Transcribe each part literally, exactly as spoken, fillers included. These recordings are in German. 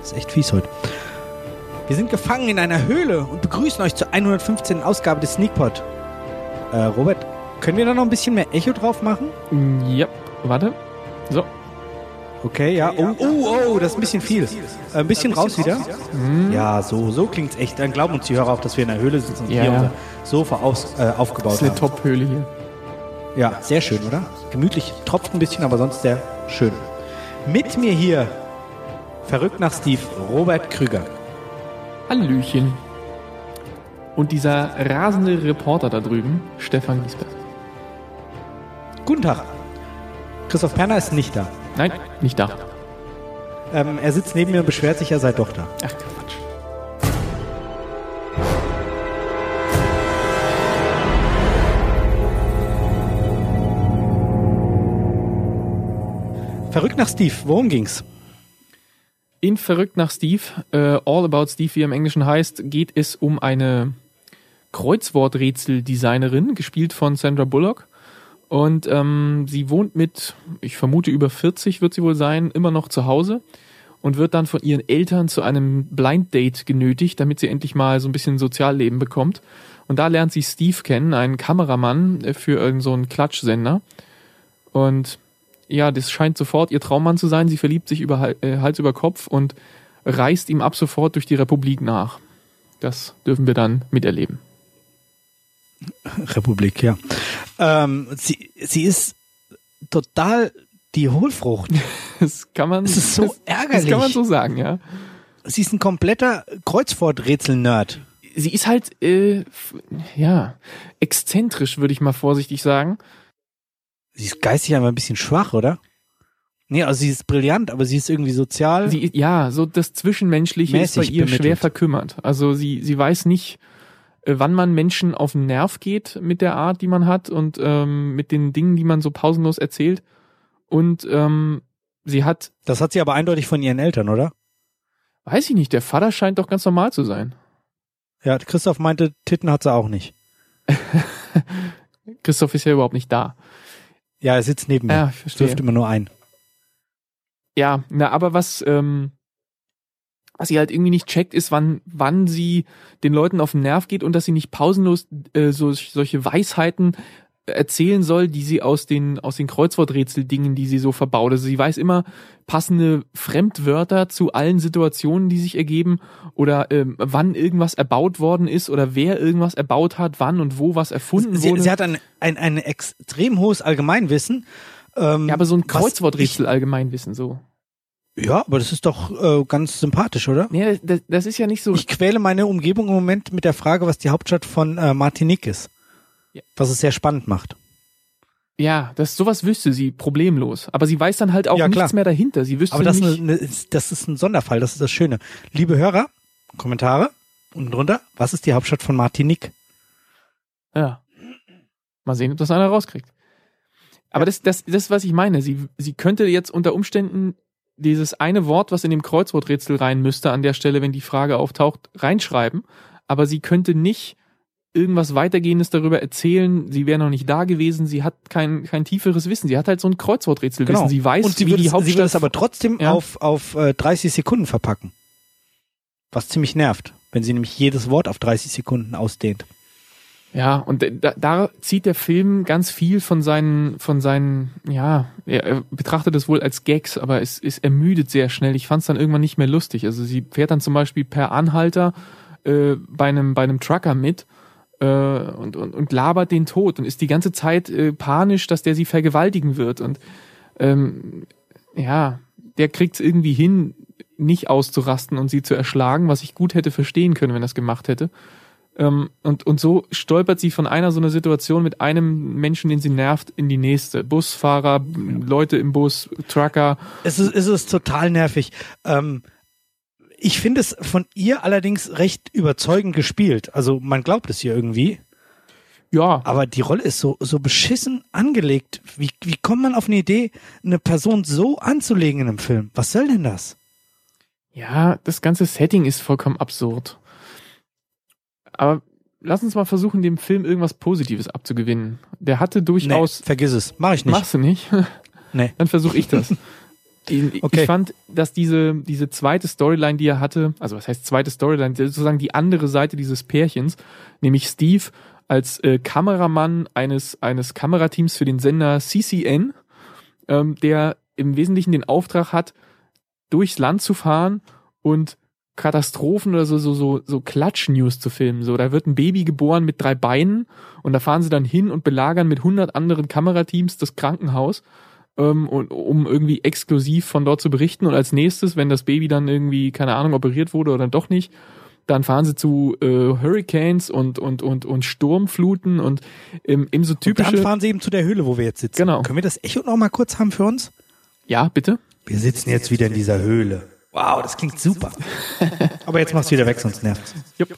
Das ist echt fies heute. Wir sind gefangen in einer Höhle und begrüßen euch zur hundertfünfzehnten Ausgabe des Sneakpot. Äh, Robert, können wir da noch ein bisschen mehr Echo drauf machen? Ja, warte. So. Okay, ja. Oh, oh, oh, das ist ein bisschen viel. Äh, ein bisschen raus wieder. Mhm. Ja, so, so klingt's echt. Dann glauben uns die Hörer auch, dass wir in der Höhle sitzen und Ja, hier ja. unser Sofa aus, äh, aufgebaut Das ist eine haben. Top-Höhle hier. Ja, sehr schön, oder? Gemütlich, tropft ein bisschen, aber sonst sehr schön. Mit mir hier, verrückt nach Steve, Robert Krüger. Hallöchen. Und dieser rasende Reporter da drüben, Stefan Giesbert. Guten Tag. Christoph Perner ist nicht da. Nein, nicht da. Ähm, er sitzt neben mir und beschwert sich, er sei doch da. Ach, Quatsch. Verrückt nach Steve, worum ging's? In Verrückt nach Steve, äh, All About Steve, wie er im Englischen heißt, geht es um eine Kreuzworträtsel-Designerin, gespielt von Sandra Bullock. Und ähm, sie wohnt mit, ich vermute über vierzig wird sie wohl sein, immer noch zu Hause und wird dann von ihren Eltern zu einem Blind Date genötigt, damit sie endlich mal so ein bisschen Sozialleben bekommt. Und da lernt sie Steve kennen, einen Kameramann für irgend so einen Klatschsender. Und ja, das scheint sofort ihr Traummann zu sein. Sie verliebt sich über äh, Hals über Kopf und reist ihm ab sofort durch die Republik nach. Das dürfen wir dann miterleben. Republik, ja. Ähm, sie, sie ist total die Hohlfrucht. Das kann man, Es ist so das, ärgerlich. Das kann man so sagen, ja. Sie ist ein kompletter Kreuzworträtsel-Nerd. Sie ist halt, äh, f- ja, exzentrisch, würde ich mal vorsichtig sagen. Sie ist geistig einfach ein bisschen schwach, oder? Nee, also sie ist brillant, aber sie ist irgendwie sozial. Sie, ja, so das Zwischenmenschliche ist bei Mäßig ihr schwer bemittelt. verkümmert. Also sie, sie weiß nicht, äh, wann man Menschen auf den Nerv geht mit der Art, die man hat und ähm, mit den Dingen, die man so pausenlos erzählt. Und ähm, sie hat, Das hat sie aber eindeutig von ihren Eltern, oder? weiß ich nicht, der Vater scheint doch ganz normal zu sein. Ja, Christoph meinte, Titten hat sie auch nicht. Christoph ist ja überhaupt nicht da. Ja, er sitzt neben mir. Ja, ich verstehe. Wirft immer nur ein. Ja, na, aber was, ähm, was sie halt irgendwie nicht checkt, ist, wann, wann sie den Leuten auf den Nerv geht und dass sie nicht pausenlos äh, so, solche Weisheiten erzählen soll, die sie aus den, aus den Kreuzworträtsel-Dingen, die sie so verbaut. Also sie weiß immer passende Fremdwörter zu allen Situationen, die sich ergeben oder ähm, wann irgendwas erbaut worden ist oder wer irgendwas erbaut hat, wann und wo was erfunden Sie, wurde. sie hat ein, ein, ein extrem hohes Allgemeinwissen. Ähm, ja, aber so ein was Kreuzworträtsel allgemeinwissen so. Ich, ja, aber das ist doch äh, ganz sympathisch, oder? Nee, das, das ist ja nicht so. Ich quäle meine Umgebung im Moment mit der Frage, was die Hauptstadt von äh, Martinique ist. Ja. Was es sehr spannend macht. Ja, das sowas wüsste sie problemlos. Aber sie weiß dann halt auch Ja, klar. nichts mehr dahinter. Sie wüsste Aber das, nicht. ist eine, ist- das ist ein Sonderfall, das ist das Schöne. Liebe Hörer, Kommentare unten drunter, was ist die Hauptstadt von Martinique? Ja. Mal sehen, ob das einer rauskriegt. Aber das, das, das, was ich meine, sie, sie könnte jetzt unter Umständen dieses eine Wort, was in dem Kreuzworträtsel rein müsste, an der Stelle, wenn die Frage auftaucht, reinschreiben. Aber sie könnte nicht irgendwas Weitergehendes darüber erzählen. Sie wäre noch nicht da gewesen. Sie hat kein, kein tieferes Wissen. Sie hat halt so ein Kreuzworträtselwissen. Genau. Sie weiß, Und sie wie würde die es, Hauptstadt... sie würde es aber trotzdem Ja. auf, auf äh, dreißig Sekunden verpacken. Was ziemlich nervt, wenn sie nämlich jedes Wort auf dreißig Sekunden ausdehnt. Ja, und da, da zieht der Film ganz viel von seinen, von seinen, ja, er betrachtet es wohl als Gags, aber es, es ermüdet sehr schnell. Ich fand es dann irgendwann nicht mehr lustig. Also sie fährt dann zum Beispiel per Anhalter äh, bei einem, bei einem Trucker mit äh, und, und, und labert den tot und ist die ganze Zeit äh, panisch, dass der sie vergewaltigen wird. Und ähm, ja, der kriegt es irgendwie hin, nicht auszurasten und sie zu erschlagen, was ich gut hätte verstehen können, wenn er es gemacht hätte. Ähm, und, und so stolpert sie von einer so einer Situation mit einem Menschen, den sie nervt, in die nächste. Busfahrer, Leute im Bus, Trucker. Es ist, es ist total nervig. Ähm, ich finde es von ihr allerdings recht überzeugend gespielt. Also man glaubt es ihr irgendwie. Ja, Aber die Rolle ist so, so beschissen angelegt. Wie, wie kommt man auf eine Idee, eine Person so anzulegen in einem Film? Was soll denn das? ja, das ganze Setting ist vollkommen absurd. Aber lass uns mal versuchen, dem Film irgendwas Positives abzugewinnen. Der hatte durchaus... Nee, vergiss es. Mach ich nicht. Machst du nicht? Nee. Dann versuche ich das. Ich, Okay. ich fand, dass diese, diese zweite Storyline, die er hatte, also was heißt zweite Storyline, sozusagen die andere Seite dieses Pärchens, nämlich Steve als äh, Kameramann eines, eines Kamerateams für den Sender C C N, ähm, der im Wesentlichen den Auftrag hat, durchs Land zu fahren und Katastrophen oder so, so, so, so Klatsch-News zu filmen. So, da wird ein Baby geboren mit drei Beinen und da fahren sie dann hin und belagern mit hundert anderen Kamerateams das Krankenhaus, ähm, und, um irgendwie exklusiv von dort zu berichten. Und als nächstes, wenn das Baby dann irgendwie, keine Ahnung, operiert wurde oder doch nicht, dann fahren sie zu äh, Hurricanes und, und, und, und Sturmfluten und ähm, eben so typische... Und dann fahren sie eben zu der Höhle, wo wir jetzt sitzen. Genau. Können wir das Echo noch mal kurz haben für uns? Ja, bitte? Wir sitzen jetzt wieder in dieser Höhle. Wow, das klingt super. Aber jetzt machst du wieder weg, sonst nervt's. Jupp.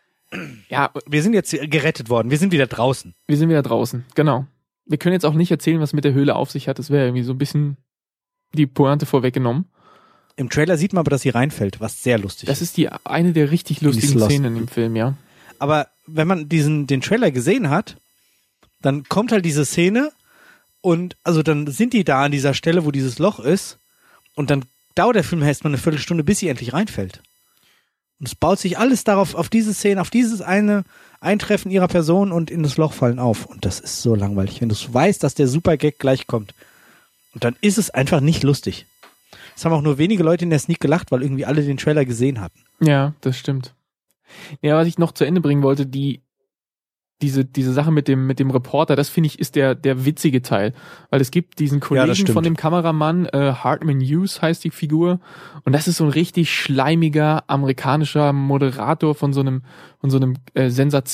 Ja, Wir sind jetzt gerettet worden. Wir sind wieder draußen. wir sind wieder draußen, genau. Wir können jetzt auch nicht erzählen, was mit der Höhle auf sich hat. Das wäre irgendwie so ein bisschen die Pointe vorweggenommen. Im Trailer sieht man aber, dass sie reinfällt, was sehr lustig Das ist. ist die eine der richtig lustigen Lost. Szenen im Film, ja. Aber wenn man diesen den Trailer gesehen hat, dann kommt halt diese Szene und also dann sind die da an dieser Stelle, wo dieses Loch ist und dann dauert der Film erst mal eine Viertelstunde, bis sie endlich reinfällt. Und es baut sich alles darauf, auf diese Szene, auf dieses eine Eintreffen ihrer Person und in das Loch fallen auf. Und das ist so langweilig, wenn du weißt, dass der Super-Gag gleich kommt. Und dann ist es einfach nicht lustig. Es haben auch nur wenige Leute in der Sneak gelacht, weil irgendwie alle den Trailer gesehen hatten. Ja, das stimmt. Ja, was ich noch zu Ende bringen wollte, die diese diese Sache mit dem mit dem Reporter, das finde ich ist der der witzige Teil, weil es gibt diesen Ja, das Kollegen stimmt. von dem Kameramann, äh, Hartman Hughes heißt die Figur, und das ist so ein richtig schleimiger amerikanischer Moderator von so einem von so einem äh,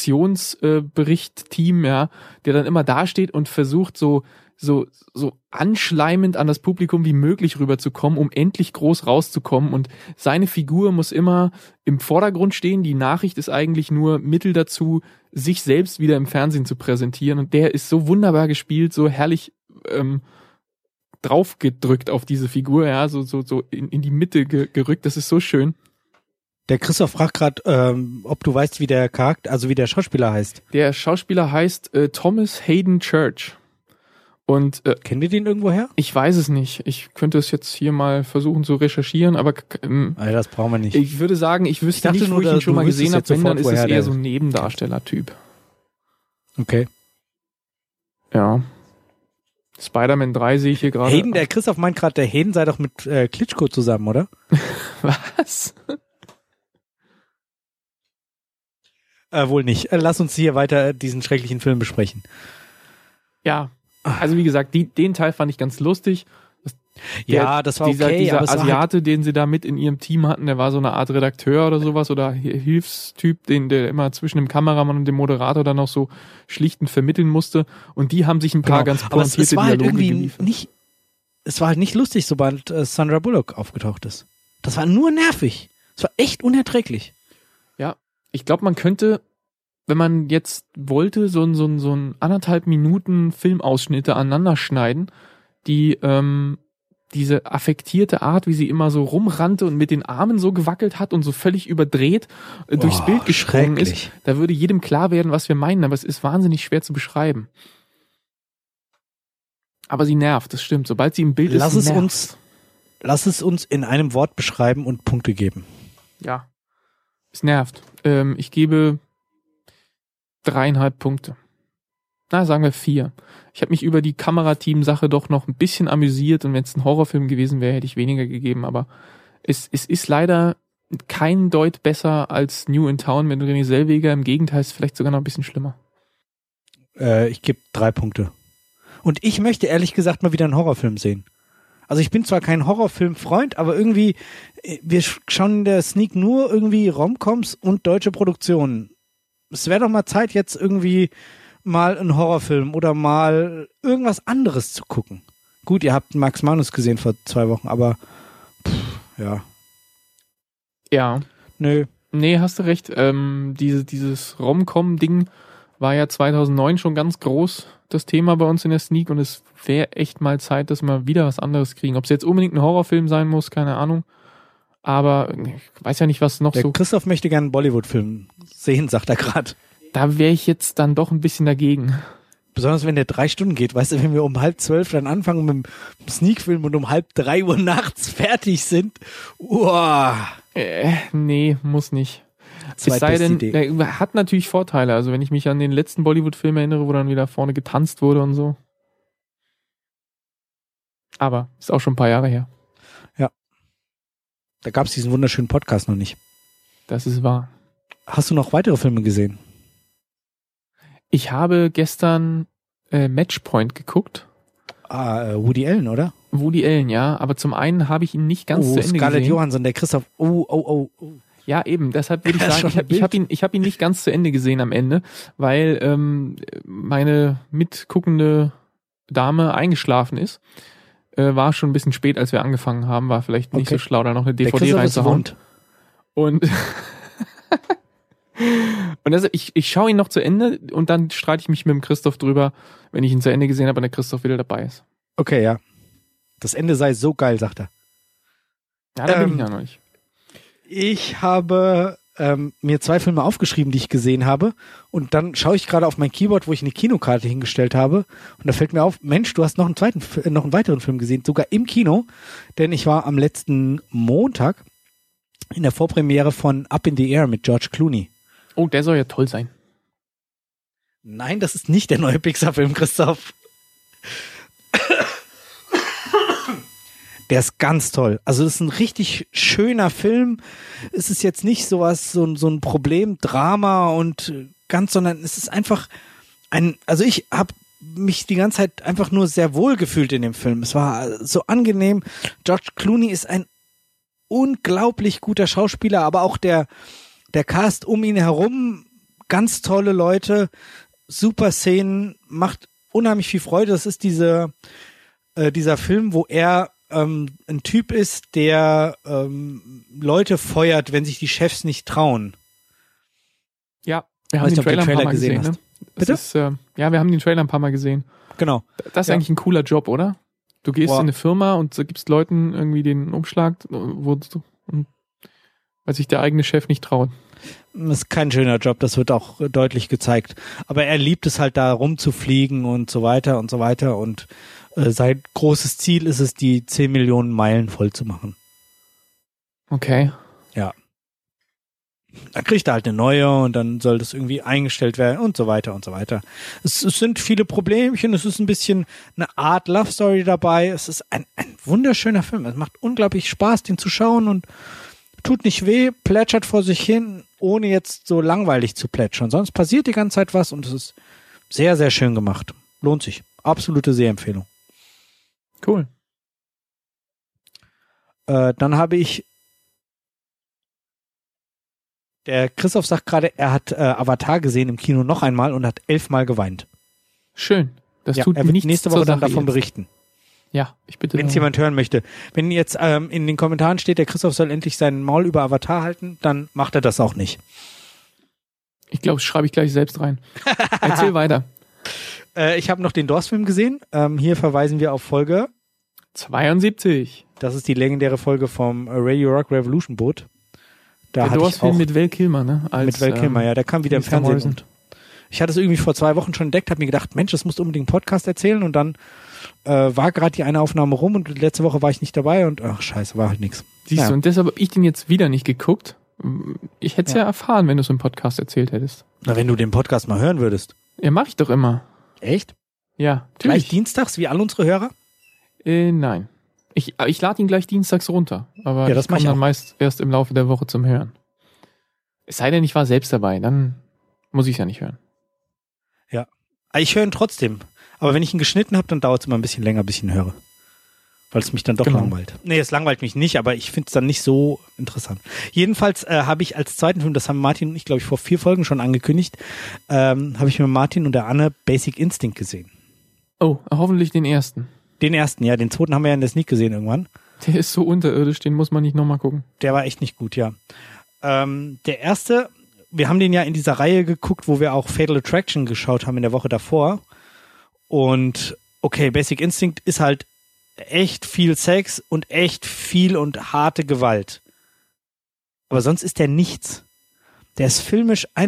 Sensationsbericht-Team, ja, der dann immer dasteht und versucht so so so anschleimend an das Publikum wie möglich rüberzukommen, um endlich groß rauszukommen, und seine Figur muss immer im Vordergrund stehen. Die Nachricht ist eigentlich nur Mittel dazu, sich selbst wieder im Fernsehen zu präsentieren, und der ist so wunderbar gespielt, so herrlich ähm, draufgedrückt auf diese Figur, ja, so so so in, in die Mitte ge- gerückt. Das ist so schön. Der Christoph fragt gerade, ähm, ob du weißt, wie der Charakter, also wie der Schauspieler heißt. Der Schauspieler heißt äh, Thomas Hayden Church. Und äh, Kennen wir den irgendwo her? ich weiß es nicht. Ich könnte es jetzt hier mal versuchen zu recherchieren, aber ähm, Nein, das brauchen wir nicht. ich würde sagen, ich wüsste Ich dachte nicht, wo nur, ich da- ihn schon du mal wüsstest gesehen habe. jetzt Wenn, dann sofort, ist es woher eher der so ein ist. Nebendarsteller-Typ. Okay. Ja. Spider-Man drei sehe ich hier gerade. Hayden, der Christoph meint gerade, der Hayden sei doch mit äh, Klitschko zusammen, oder? Was? Äh, wohl nicht. Äh, lass uns hier weiter diesen schrecklichen Film besprechen. Ja. Also wie gesagt, die, den Teil fand ich ganz lustig. Der, Ja, das war dieser, okay, dieser aber es war halt, Asiate, den sie da mit in ihrem Team hatten, der war so eine Art Redakteur oder sowas oder Hi- Hilfstyp, den der immer zwischen dem Kameramann und dem Moderator dann noch so schlichtend vermitteln musste. Und die haben sich ein paar genau. ganz aber es, pointierte es war halt Dialoge irgendwie geliefert. nicht, es war halt nicht lustig, sobald äh, Sandra Bullock aufgetaucht ist. Das war nur nervig. Es war echt unerträglich. Ja, ich glaube, man könnte, wenn man jetzt wollte, so ein so ein so ein anderthalb Minuten Filmausschnitte aneinander schneiden, die ähm, diese affektierte Art, wie sie immer so rumrannte und mit den Armen so gewackelt hat und so völlig überdreht äh, durchs Oh, Bild gesprungen ist, schrecklich. da würde jedem klar werden, was wir meinen, aber es ist wahnsinnig schwer zu beschreiben. Aber sie nervt, das stimmt. Sobald sie im Bild Lass ist, es nervt. uns, lass es uns in einem Wort beschreiben und Punkte geben. Ja, es nervt. Ähm, ich gebe dreieinhalb Punkte. Na, sagen wir vier. Ich habe mich über die Kamerateam-Sache doch noch ein bisschen amüsiert, und wenn es ein Horrorfilm gewesen wäre, hätte ich weniger gegeben, aber es, es ist leider kein Deut besser als New in Town mit René Zellweger. Im Gegenteil, ist vielleicht sogar noch ein bisschen schlimmer. Äh, ich gebe drei Punkte. Und ich möchte ehrlich gesagt mal wieder einen Horrorfilm sehen. Also ich bin zwar kein Horrorfilm-Freund, aber irgendwie, äh, wir sch- schauen in der Sneak nur irgendwie Romcoms und deutsche Produktionen. Es wäre doch mal Zeit, jetzt irgendwie mal einen Horrorfilm oder mal irgendwas anderes zu gucken. Gut, ihr habt Max Manus gesehen vor zwei Wochen, aber pff, ja, Ja, nö. nee, hast du recht. Ähm, diese, dieses Rom-Com-Ding war ja zweitausendneun schon ganz groß, das Thema bei uns in der Sneak, und es wäre echt mal Zeit, dass wir wieder was anderes kriegen. Ob es jetzt unbedingt ein Horrorfilm sein muss, keine Ahnung. Aber ich weiß ja nicht, was noch Der so... Christoph möchte gerne einen Bollywood-Film sehen, sagt er gerade. Da wäre ich jetzt dann doch ein bisschen dagegen. Besonders wenn der drei Stunden geht, weißt du, wenn wir um halb zwölf dann anfangen mit dem Sneakfilm und um halb drei Uhr nachts fertig sind. Uah. Äh, nee, muss nicht. Es sei denn, er hat natürlich Vorteile. Also wenn ich mich an den letzten Bollywood-Film erinnere, wo dann wieder vorne getanzt wurde und so. Aber ist auch schon ein paar Jahre her. Ja. Da gab es diesen wunderschönen Podcast noch nicht. Das ist wahr. Hast du noch weitere Filme gesehen? Ich habe gestern äh, Matchpoint geguckt. Ah, äh, Woody Allen, oder? Woody Allen, ja. Aber zum einen habe ich ihn nicht ganz oh, zu Ende Scarlett gesehen. Johansson, der Christoph. Oh, oh, oh, oh. Ja, eben. Deshalb würde ich sagen, ich habe ich hab ihn, ich hab ihn nicht ganz zu Ende gesehen am Ende, weil ähm, meine mitguckende Dame eingeschlafen ist. Äh, war schon ein bisschen spät, als wir angefangen haben. War vielleicht nicht okay. so schlau, da noch eine D V D reinzuhauen. Und Und also ich, ich schaue ihn noch zu Ende und dann streite ich mich mit dem Christoph drüber, wenn ich ihn zu Ende gesehen habe und der Christoph wieder dabei ist. Okay, ja. Das Ende sei so geil, sagt er. Ja, da ähm, bin ich ja noch nicht. Ich habe ähm, mir zwei Filme aufgeschrieben, die ich gesehen habe. Und dann schaue ich gerade auf mein Keyboard, wo ich eine Kinokarte hingestellt habe. Und da fällt mir auf, Mensch, du hast noch einen zweiten, noch einen weiteren Film gesehen, sogar im Kino. Denn ich war am letzten Montag in der Vorpremiere von Up in the Air mit George Clooney. Oh, der soll ja toll sein. Nein, das ist nicht der neue Pixar-Film, Christoph. Der ist ganz toll. Also das ist ein richtig schöner Film. Es ist jetzt nicht sowas, so ein, so ein Problem, Drama und ganz, sondern es ist einfach ein, also ich habe mich die ganze Zeit einfach nur sehr wohl gefühlt in dem Film. Es war so angenehm. George Clooney ist ein unglaublich guter Schauspieler, aber auch der Der Cast um ihn herum, ganz tolle Leute, super Szenen, macht unheimlich viel Freude. Das ist diese, äh, dieser Film, wo er ähm, ein Typ ist, der ähm, Leute feuert, wenn sich die Chefs nicht trauen. Ja, wir haben den Trailer, den Trailer ein paar Mal gesehen. gesehen ne? Bitte? Ist, äh, ja, wir haben den Trailer ein paar Mal gesehen. Genau. Das ist ja. eigentlich ein cooler Job, oder? Du gehst Boah. in eine Firma und gibst Leuten irgendwie den Umschlag, wo du, weil sich der eigene Chef nicht traut. Das ist kein schöner Job, das wird auch deutlich gezeigt. Aber er liebt es halt da rumzufliegen und so weiter und so weiter. Und äh, sein großes Ziel ist es, die zehn Millionen Meilen voll zu machen. Okay. Ja. Dann kriegt er halt eine neue und dann soll das irgendwie eingestellt werden und so weiter und so weiter. Es, es sind viele Problemchen, es ist ein bisschen eine Art Love Story dabei. Es ist ein, ein wunderschöner Film. Es macht unglaublich Spaß, den zu schauen und tut nicht weh, plätschert vor sich hin, ohne jetzt so langweilig zu plätschern. Sonst passiert die ganze Zeit was und es ist sehr, sehr schön gemacht. Lohnt sich. Absolute Sehempfehlung. Cool. Äh, dann habe ich der Christoph sagt gerade, er hat äh, Avatar gesehen im Kino noch einmal und hat elfmal geweint. Schön. Das ja, tut er wird nichts nächste Woche dann davon jetzt. berichten. Ja, ich bitte. Wenn es jemand hören möchte. Wenn jetzt ähm, in den Kommentaren steht, der Christoph soll endlich seinen Maul über Avatar halten, dann macht er das auch nicht. Ich glaube, das schreibe ich gleich selbst rein. Erzähl weiter. Äh, ich habe noch den Doors-Film gesehen. Ähm, hier verweisen wir auf Folge zweiundsiebzig. Das ist die legendäre Folge vom Radio Rock Revolution Boot. Da der Doors-Film mit Val Kilmer, ne? Als, mit Val Kilmer, ähm, ja. Der kam wieder im Fernsehen. Und ich hatte es irgendwie vor zwei Wochen schon entdeckt, habe mir gedacht, Mensch, das musst du unbedingt einen Podcast erzählen und dann Äh, war gerade die eine Aufnahme rum und letzte Woche war ich nicht dabei und ach scheiße, war halt nix. Siehst ja. du, und deshalb habe ich den jetzt wieder nicht geguckt. Ich hätte es ja. ja erfahren, wenn du es im Podcast erzählt hättest. Na, wenn du den Podcast mal hören würdest. Ja, mach ich doch immer. Echt? Ja, natürlich. Gleich dienstags, wie all unsere Hörer? Äh, nein. Ich, ich lade ihn gleich dienstags runter. Aber ja, das ich komme dann meist erst im Laufe der Woche zum Hören. Es sei denn, ich war selbst dabei, dann muss ich es ja nicht hören. Ja. Ich höre ihn trotzdem. Aber wenn ich ihn geschnitten habe, dann dauert es immer ein bisschen länger, bis ich ihn höre. Weil es mich dann doch genau. langweilt. Nee, es langweilt mich nicht, aber ich finde es dann nicht so interessant. Jedenfalls äh, habe ich als zweiten Film, das haben Martin und ich, glaube ich, vor vier Folgen schon angekündigt, ähm, habe ich mit Martin und der Anne Basic Instinct gesehen. Oh, hoffentlich den ersten. Den ersten, ja. Den zweiten haben wir ja in der Sneak gesehen irgendwann. Der ist so unterirdisch, den muss man nicht nochmal gucken. Der war echt nicht gut, ja. Ähm, der erste, wir haben den ja in dieser Reihe geguckt, wo wir auch Fatal Attraction geschaut haben in der Woche davor. Und okay, Basic Instinct ist halt echt viel Sex und echt viel und harte Gewalt. Aber sonst ist der nichts. Der ist filmisch einfach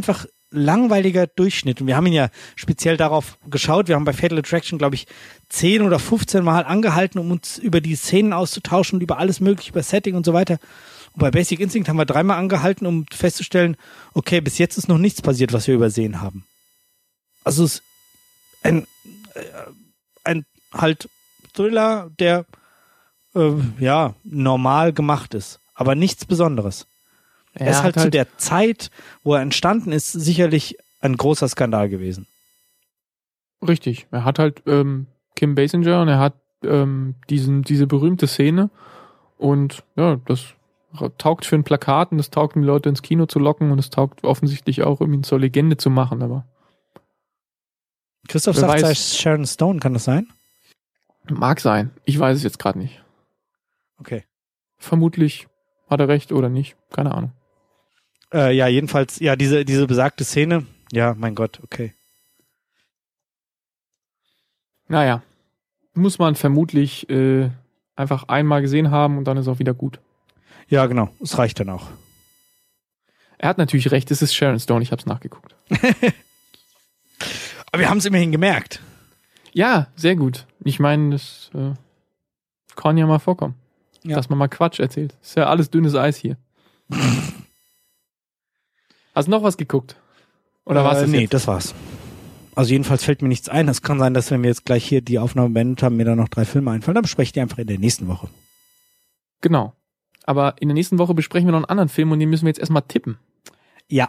langweiliger Durchschnitt. Und wir haben ihn ja speziell darauf geschaut. Wir haben bei Fatal Attraction, glaube ich, zehn oder fünfzehn Mal angehalten, um uns über die Szenen auszutauschen und über alles mögliche, über Setting und so weiter. Und bei Basic Instinct haben wir dreimal angehalten, um festzustellen, okay, bis jetzt ist noch nichts passiert, was wir übersehen haben. Also es ist ein, ein halt Thriller, der äh, ja normal gemacht ist, aber nichts Besonderes. Er, er ist halt, halt zu der Zeit, wo er entstanden ist, sicherlich ein großer Skandal gewesen. Richtig. Er hat halt ähm, Kim Basinger und er hat ähm, diesen diese berühmte Szene und ja, das taugt für ein Plakat und das taugt, um die Leute ins Kino zu locken und es taugt offensichtlich auch, um ihn zur Legende zu machen, aber Christoph sagt, sei Sharon Stone, kann das sein? Mag sein. Ich weiß es jetzt gerade nicht. Okay. Vermutlich hat er recht oder nicht. Keine Ahnung. Äh, ja, jedenfalls, ja, diese, diese besagte Szene. Ja, mein Gott, okay. Naja. Muss man vermutlich äh, einfach einmal gesehen haben und dann ist auch wieder gut. Ja, genau. Es reicht dann auch. Er hat natürlich recht. Es ist Sharon Stone. Ich habe es nachgeguckt. Aber wir haben es immerhin gemerkt. Ja, sehr gut. Ich meine, das äh, kann ja mal vorkommen. Ja. Dass man mal Quatsch erzählt. Ist ja alles dünnes Eis hier. Hast du noch was geguckt? Oder äh, was? Nee, jetzt? Das war's. Also jedenfalls fällt mir nichts ein. Es kann sein, dass wenn wir jetzt gleich hier die Aufnahme beendet haben, mir da noch drei Filme einfallen. Dann bespreche ich die einfach in der nächsten Woche. Genau. Aber in der nächsten Woche besprechen wir noch einen anderen Film und den müssen wir jetzt erstmal tippen. Ja.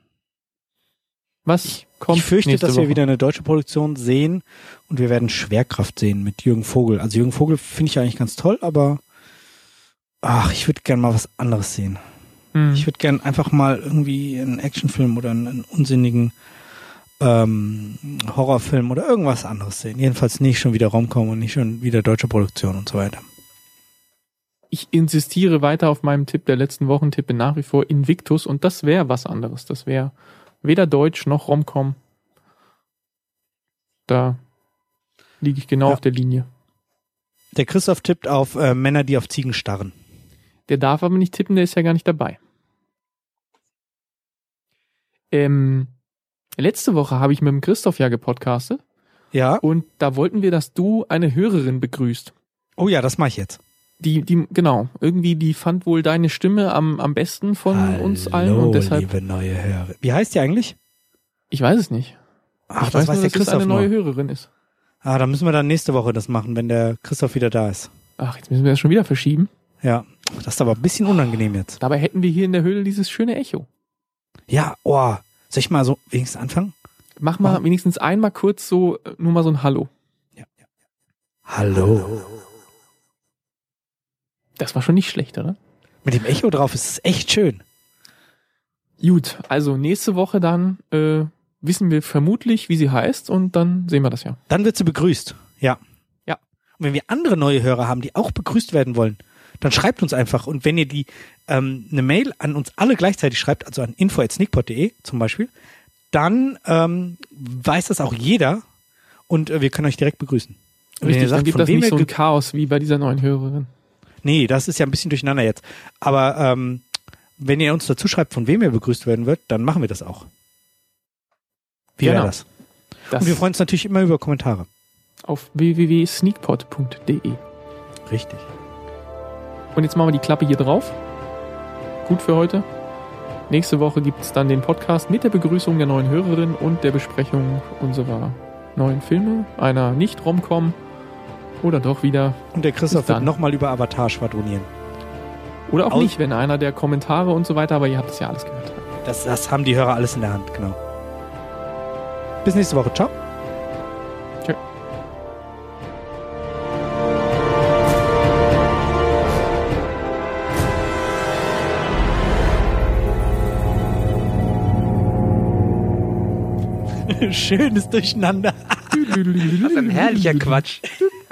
Was kommt Ich fürchte, dass Woche? wir wieder eine deutsche Produktion sehen und wir werden Schwerkraft sehen mit Jürgen Vogel. Also Jürgen Vogel finde ich ja eigentlich ganz toll, aber ach, ich würde gerne mal was anderes sehen. Hm. Ich würde gerne einfach mal irgendwie einen Actionfilm oder einen, einen unsinnigen ähm, Horrorfilm oder irgendwas anderes sehen. Jedenfalls nicht schon wieder Romcom und nicht schon wieder deutsche Produktion und so weiter. Ich insistiere weiter auf meinem Tipp der letzten Wochen, tippe nach wie vor Invictus und das wäre was anderes. Das wäre weder Deutsch noch Romcom. Da liege ich genau ja. auf der Linie. Der Christoph tippt auf äh, Männer, die auf Ziegen starren. Der darf aber nicht tippen, der ist ja gar nicht dabei. Ähm, letzte Woche habe ich mit dem Christoph ja gepodcastet. Ja. Und da wollten wir, dass du eine Hörerin begrüßt. Oh ja, das mache ich jetzt. Die, die, genau, irgendwie, die fand wohl deine Stimme am, am besten von Hallo, uns allen und deshalb. Liebe neue Hörer. Wie heißt die eigentlich? Ich weiß es nicht. Ach, ich das weiß weiß nur, der dass Christoph es eine neue noch. Hörerin ist. Ah, dann müssen wir dann nächste Woche das machen, wenn der Christoph wieder da ist. Ach, jetzt müssen wir das schon wieder verschieben. Ja, das ist aber ein bisschen unangenehm jetzt. Dabei hätten wir hier in der Höhle dieses schöne Echo. Ja, oh, soll ich mal so wenigstens anfangen? Mach mal oh. wenigstens einmal kurz so, nur mal so ein Hallo. Ja, ja. Hallo. Das war schon nicht schlecht, oder? Mit dem Echo drauf ist es echt schön. Gut, also nächste Woche dann äh, wissen wir vermutlich, wie sie heißt und dann sehen wir das ja. Dann wird sie begrüßt, ja. Ja. Und wenn wir andere neue Hörer haben, die auch begrüßt werden wollen, dann schreibt uns einfach. Und wenn ihr die ähm, eine Mail an uns alle gleichzeitig schreibt, also an info at sneakpot punkt de zum Beispiel, dann ähm, weiß das auch jeder und äh, wir können euch direkt begrüßen. Und Richtig, ihr sagt, dann gibt von das wem nicht so ihr ein Chaos wie bei dieser neuen Hörerin. Nee, das ist ja ein bisschen durcheinander jetzt. Aber ähm, wenn ihr uns dazu schreibt, von wem ihr begrüßt werden wird, dann machen wir das auch. Wie genau. wäre das? das? Und wir freuen uns natürlich immer über Kommentare. Auf w w w punkt sneakpot punkt de. Richtig. Und jetzt machen wir die Klappe hier drauf. Gut für heute. Nächste Woche gibt es dann den Podcast mit der Begrüßung der neuen Hörerin und der Besprechung unserer neuen Filme. Einer Nicht-Romcom. Oder doch wieder. Und der Christoph wird nochmal über Avatar schwadronieren. Oder auch Aus nicht, wenn einer der Kommentare und so weiter, aber ihr habt es ja alles gehört. Das, das haben die Hörer alles in der Hand, genau. Bis nächste Woche. Ciao. Tschö. Schönes Durcheinander. Was ein herrlicher Quatsch.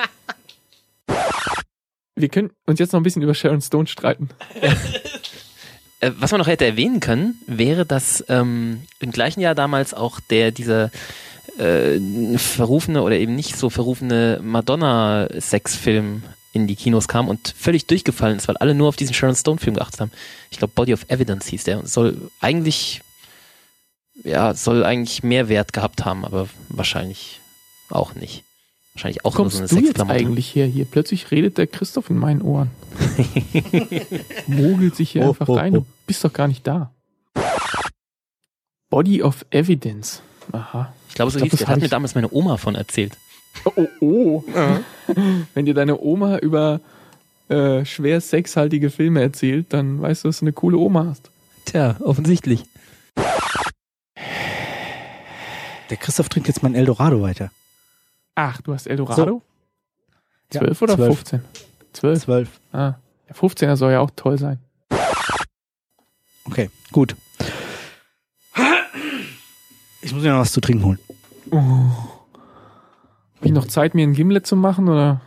Wir können uns jetzt noch ein bisschen über Sharon Stone streiten. Ja. Äh, was man noch hätte erwähnen können, wäre, dass ähm, im gleichen Jahr damals auch der dieser äh, verrufene oder eben nicht so verrufene Madonna-Sex-Film in die Kinos kam und völlig durchgefallen ist, weil alle nur auf diesen Sharon Stone-Film geachtet haben. Ich glaube, Body of Evidence hieß der und soll eigentlich ja, soll eigentlich mehr Wert gehabt haben, aber wahrscheinlich auch nicht. Wahrscheinlich auch nur so eine Kommst du jetzt Sexklamotte. eigentlich her hier? Plötzlich redet der Christoph in meinen Ohren. Mogelt sich hier Oh, einfach oh, rein. Du oh. bist doch gar nicht da. Body of Evidence. Aha. Ich glaube, so Ich glaub, hieß das der. hab Hat mir ich- damals meine Oma von erzählt. Oh, oh. Wenn dir deine Oma über äh, schwer sexhaltige Filme erzählt, dann weißt du, dass du eine coole Oma hast. Tja, offensichtlich. Der Christoph trinkt jetzt mein Eldorado weiter. Ach, du hast Eldorado? Ja, Zwölf oder zwölf. fünfzehn? Zwölf. Zwölf. Ah, der fünfzehner soll ja auch toll sein. Okay, gut. Ich muss mir noch was zu trinken holen. Habe ich noch Zeit, mir ein Gimlet zu machen, oder?